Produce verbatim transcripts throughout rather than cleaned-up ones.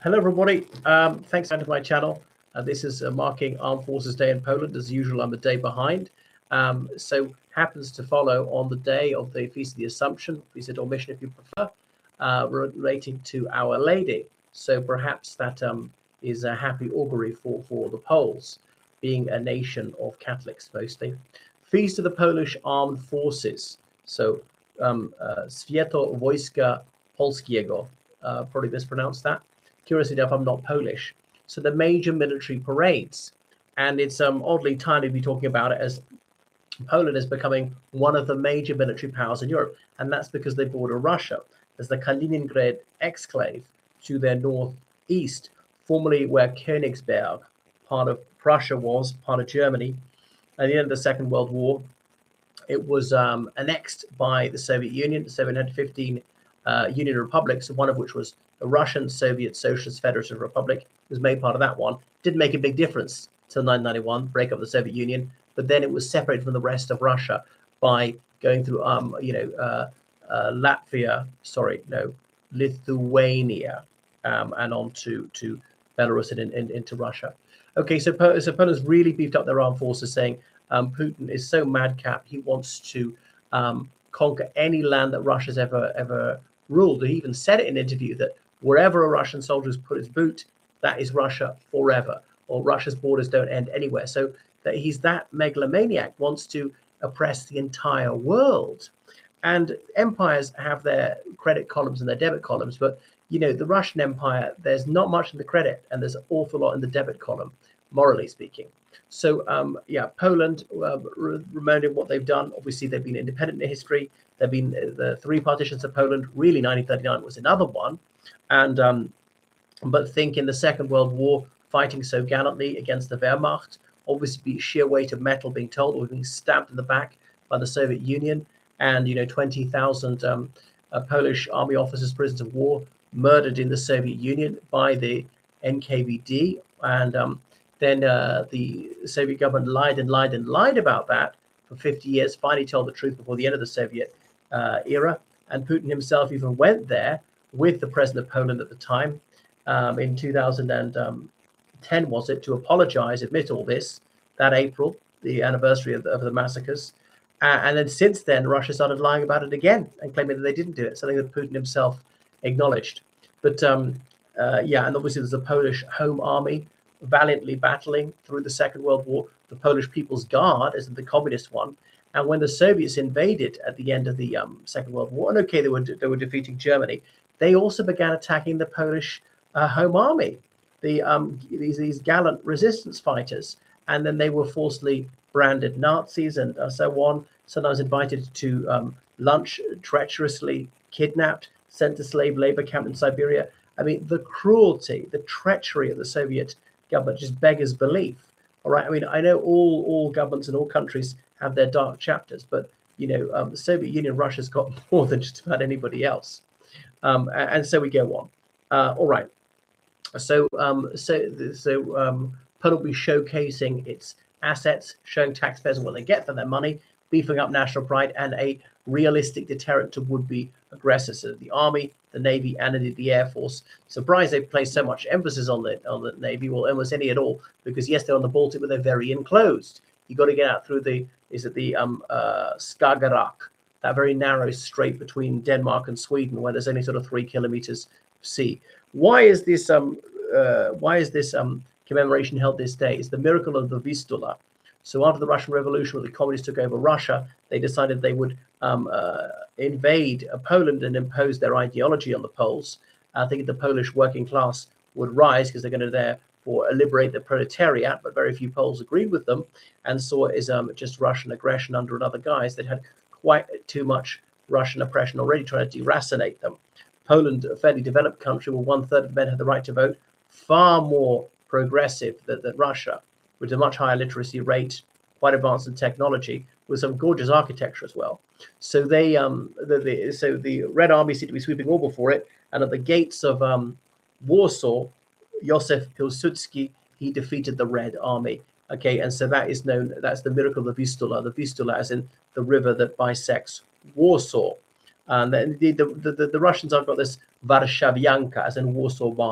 Hello, everybody. Um, thanks for to my channel. Uh, this is uh, marking Armed Forces Day in Poland. As usual, I'm a day behind. Um, so happens to follow on the day of the Feast of the Assumption, Feast of Dormition, if you prefer, uh, relating to Our Lady. So perhaps that um, is a happy augury for, for the Poles, being a nation of Catholics mostly. Feast of the Polish Armed Forces. So um, uh, Święto Wojska Polskiego. Uh, probably mispronounced that. Curiously enough, I'm not Polish. So the major military parades, and it's um, oddly timely to be talking about it as Poland is becoming one of the major military powers in Europe, and that's because they border Russia. There's the Kaliningrad exclave to their northeast, formerly where Königsberg, part of Prussia, was part of Germany. At the end of the Second World War, it was um, annexed by the Soviet Union. The Soviet had fifteen uh, Union republics, one of which was the Russian Soviet Socialist Federative Republic. It was made part of that one. Didn't make a big difference till nineteen ninety-one, breakup of the Soviet Union. But then it was separated from the rest of Russia by going through, um, you know, uh, uh, Latvia, sorry, no, Lithuania, um, and on to, to Belarus and in, in, into Russia. Okay, so, so Poland's really beefed up their armed forces, saying um, Putin is so madcap, he wants to um, conquer any land that Russia's ever, ever ruled. He even said it in an interview that wherever a Russian soldier has put his boot, that is Russia forever, or Russia's borders don't end anywhere. So that he's that megalomaniac, wants to oppress the entire world. And empires have their credit columns and their debit columns, but you know, the Russian Empire, there's not much in the credit and there's an awful lot in the debit column, morally speaking. So um, yeah, Poland, uh, remembering what they've done, obviously they've been independent in history. There've been the three partitions of Poland, really nineteen thirty-nine was another one. And um, but think in the Second World War, fighting so gallantly against the Wehrmacht, obviously sheer weight of metal being told or being stabbed in the back by the Soviet Union, and you know twenty thousand um, uh, Polish army officers, prisoners of war, murdered in the Soviet Union by the N K V D, and um, then uh, the Soviet government lied and lied and lied about that for fifty years, finally told the truth before the end of the Soviet uh, era, and Putin himself even went there with the president of Poland at the time um, in two thousand ten, was it, to apologize, admit all this, that April, the anniversary of the, of the massacres. Uh, and then since then, Russia started lying about it again and claiming that they didn't do it, something that Putin himself acknowledged. But um, uh, yeah, and obviously there's a Polish Home Army valiantly battling through the Second World War, the Polish People's Guard, as in the communist one. And when the Soviets invaded at the end of the um, Second World War, and okay, they were they were defeating Germany, they also began attacking the Polish uh, Home Army, the um, these these gallant resistance fighters, and then they were falsely branded Nazis and uh, so on. Sometimes invited to um, lunch, treacherously kidnapped, sent to slave labor camp in Siberia. I mean, the cruelty, the treachery of the Soviet government just beggars belief. All right. I mean, I know all all governments in all countries have their dark chapters, but you know, um, the Soviet Union, Russia's got more than just about anybody else. Um, and, and so we go on. Uh, all right. So um, so so um, Poland will be showcasing its assets, showing taxpayers what they get for their money, beefing up national pride and a realistic deterrent to would-be aggressors. So the army, the navy, and indeed the air force. Surprised they place so much emphasis on the on the navy, well, almost any at all, because yes, they're on the Baltic, but they're very enclosed. You got to get out through the is it the um uh Skagerrak, that very narrow strait between Denmark and Sweden, where there's only sort of three kilometers of sea. Why is this um uh why is this um commemoration held this day? It's the miracle of the Vistula. So after the Russian Revolution, when the communists took over Russia, they decided they would um, uh, invade uh, Poland and impose their ideology on the Poles. I think the Polish working class would rise because they're going to therefore liberate the proletariat, but very few Poles agreed with them and saw it as um, just Russian aggression under another guise. They'd had quite too much Russian oppression already, trying to deracinate them. Poland, a fairly developed country where one third of men had the right to vote, far more progressive than, than Russia, with a much higher literacy rate, quite advanced in technology, with some gorgeous architecture as well. So they, um, the, the so the Red Army seemed to be sweeping all before it, and at the gates of um, Warsaw, Józef Pilsudski, he defeated the Red Army. Okay, and so that is known. That's the miracle of the Vistula. The Vistula, as in the river that bisects Warsaw. And then the the, the, the Russians have got this Warszawianka, as in Warsaw March.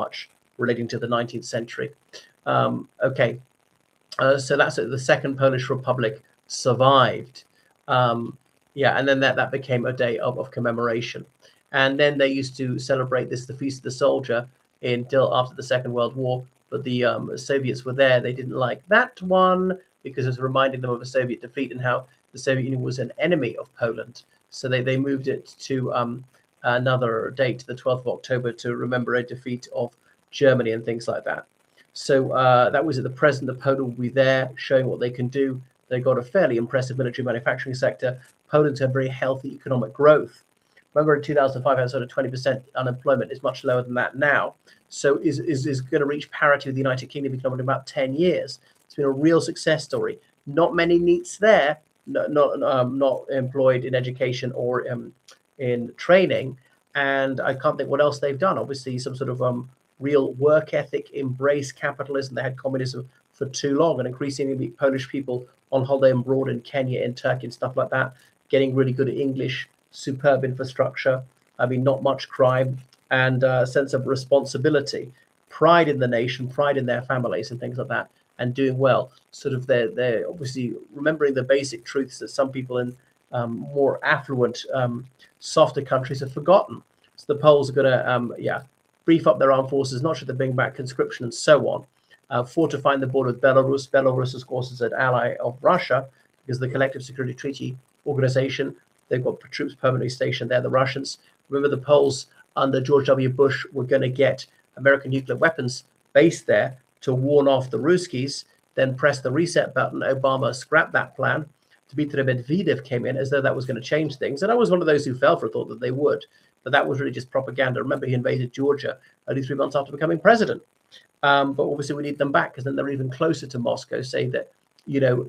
relating to the nineteenth century. Um, okay, uh, so that's it. The Second Polish Republic survived. Um, yeah, and then that, that became a day of, of commemoration. And then they used to celebrate this, the Feast of the Soldier, until after the Second World War. But the um, Soviets were there. They didn't like that one because it was reminding them of a Soviet defeat and how the Soviet Union was an enemy of Poland. So they, they moved it to um, another date, the twelfth of October, to remember a defeat of Germany and things like that. So uh, that was it. The president of Poland will be there showing what they can do. They got a fairly impressive military manufacturing sector. Poland's had very healthy economic growth. Remember, in two thousand five, had sort of twenty percent unemployment. Is much lower than that now. So is, is, is going to reach parity with the United Kingdom economy in about ten years. It's been a real success story. Not many NEETs there, no, not, um, not employed in education or um, in training. And I can't think what else they've done. Obviously, some sort of um, real work ethic, embrace capitalism. They had communism for too long, and increasingly Polish people on holiday abroad in Kenya, in Turkey, and stuff like that, getting really good at English, superb infrastructure. I mean, not much crime, and a sense of responsibility, pride in the nation, pride in their families, and things like that, and doing well. Sort of they're, they're obviously remembering the basic truths that some people in um, more affluent, um, softer countries have forgotten. So the Poles are going to, um, yeah, brief up their armed forces, not just to bring back conscription and so on, uh, fortifying the border with Belarus. Belarus, of course, is an ally of Russia because the Collective Security Treaty Organization, they've got troops permanently stationed there, the Russians. Remember, the Poles under George W. Bush were going to get American nuclear weapons based there to warn off the Ruskies, then press the reset button. Obama scrapped that plan. Dmitry Medvedev came in as though that was going to change things. And I was one of those who fell for it, thought that they would. But that was really just propaganda. Remember, he invaded Georgia only three months after becoming president. Um, but obviously, we need them back because then they're even closer to Moscow, saying that, you know,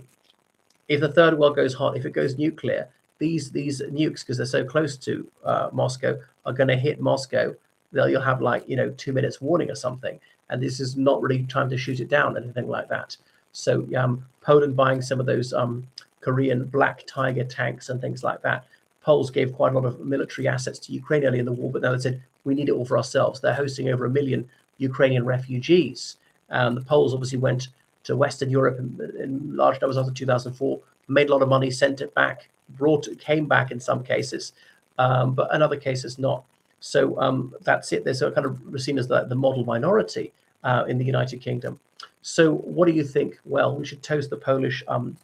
if the third world goes hot, if it goes nuclear, these these nukes, because they're so close to uh, Moscow, are going to hit Moscow. They'll, you'll have like, you know, two minutes warning or something. And this is not really time to shoot it down, anything like that. So um, Poland buying some of those um, Korean Black Tiger tanks and things like that. Poles gave quite a lot of military assets to Ukraine early in the war, but now they said, we need it all for ourselves. They're hosting over a million Ukrainian refugees. Um, the Poles obviously went to Western Europe in, in large numbers after two thousand four, made a lot of money, sent it back, brought it, came back in some cases, um, but in other cases not. So um, that's it. They're sort of kind of seen as the, the model minority uh, in the United Kingdom. So what do you think? Well, we should toast the Polish um,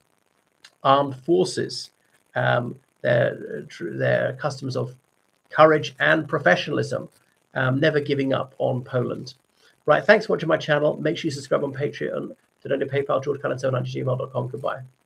armed forces. Um, They're, they're customers of courage and professionalism, um, never giving up on Poland. Right, thanks for watching my channel. Make sure you subscribe on Patreon. To donate PayPal, george cullen seven nine at gmail dot com. Goodbye.